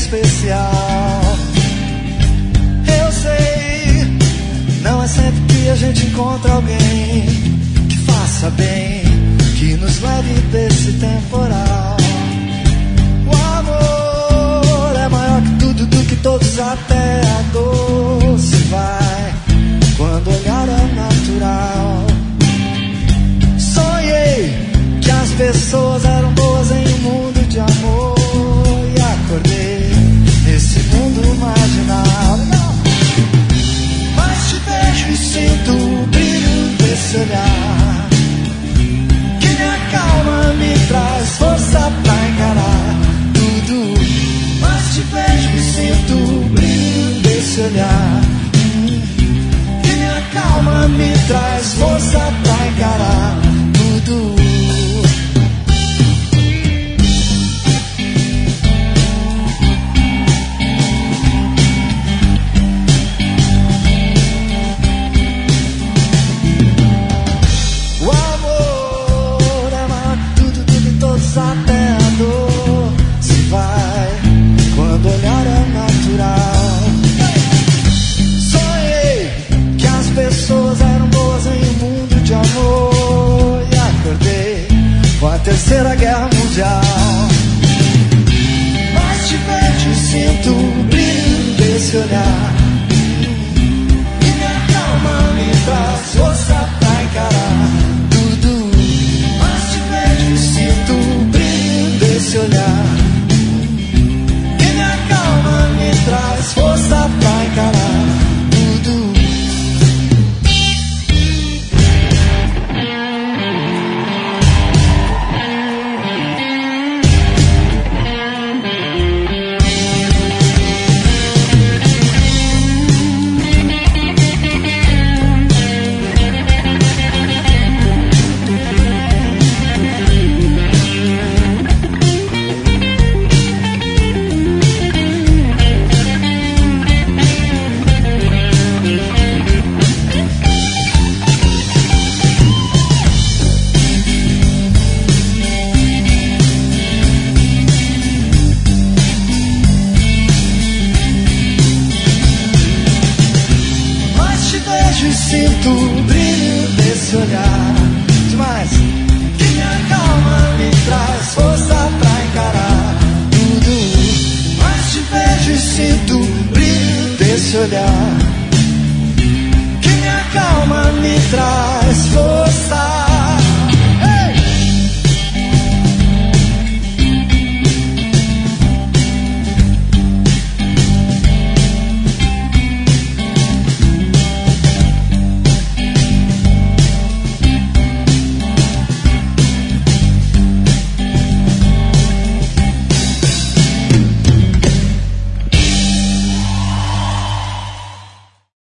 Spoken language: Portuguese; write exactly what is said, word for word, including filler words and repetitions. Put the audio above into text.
especial. Eu sei, não é sempre que a gente encontra alguém que faça bem, que nos leve desse temporal. O amor é maior que tudo, do que todos, até a dor se vai quando olhar é natural. Sonhei que as pessoas eram boas em um mundo de amor e acordei nesse mundo marginal. Mas te vejo e sinto o brilho desse olhar que me acalma, me traz força pra encarar tudo. Mas te vejo e sinto o brilho desse olhar que me acalma, me traz força pra encarar tudo. Até a dor se vai quando olhar é natural. Sonhei que as pessoas eram boas em um mundo de amor e acordei com a terceira guerra mundial. Mas te vejo e sinto o brilho desse olhar que me acalma, me traz força pra encarar tudo. Mas te vejo e sinto o brilho desse olhar que me acalma, me traz força pra encarar tudo. Sinto o brilho desse olhar demais que me acalma, me traz força pra encarar tudo. Mas te vejo e sinto o brilho desse olhar que me acalma, me traz